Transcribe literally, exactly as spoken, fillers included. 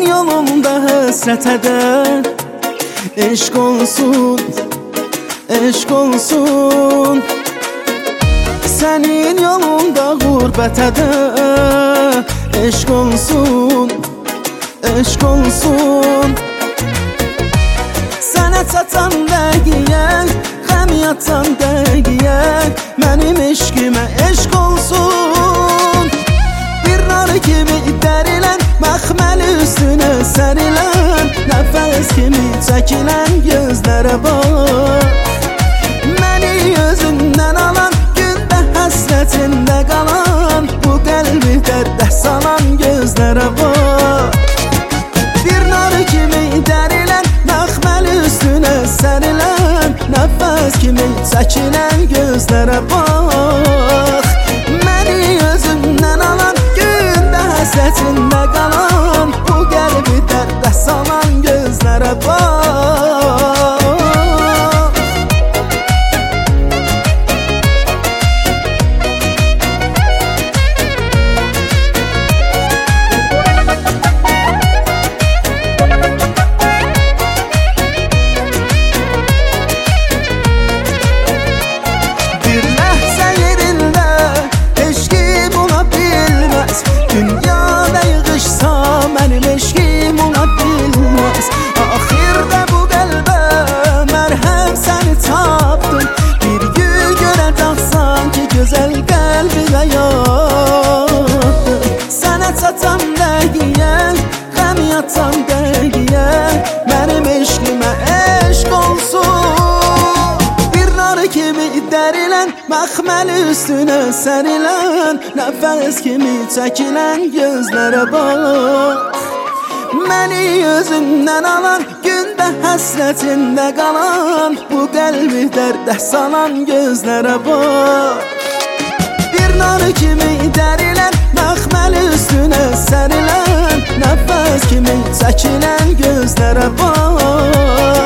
yolunda həsrət edər. Eşq olsun, eşq olsun. Sənin yolunda qürbət edər. Eşq olsun, eşq olsun. Sənə çatan dəqiyə, xəm yatan dəqiyə, mənim eşqimə eşq olsun. Bir nar kimi dərilən, məxməli üstünə sərilən, nəfəs kimi çəkilən gözlərə bax. Məni özündən alan, gündə həsrətində qalan, bu qəlbi dərdə salan gözlərə bax. Bir nar kimi dərilən, məxməli üstünə sərilən, nəfəs kimi çəkilən gözlərə bax. Məni özündən alan, gündə həsrətində qalan, bu qəlbi dərdə salan gözlərə bax. Dünyada yığışsa mənim eşqim ona bilməz. Axirdə bu qəlbə mərhəm səni tapdım. Bir gün görəcəksən ki, gözəl qəlbimə yatdım. Sənə çatan dəqiyə, qəm yatan dəqiyə, mənim eşqimə eşq olsun. Bir nar kimi dərilən, məxməli üstünə sərilən, nəfəs kimi çəkilən gözlərə bax. Məni özündən alan, gündə həsrətində qalan, bu qəlbi dərdə salan gözlərə bax. Bir nar kimi dərilən, məxməli üstünə sərilən, nəfəs kimi çəkilən gözlərə bax.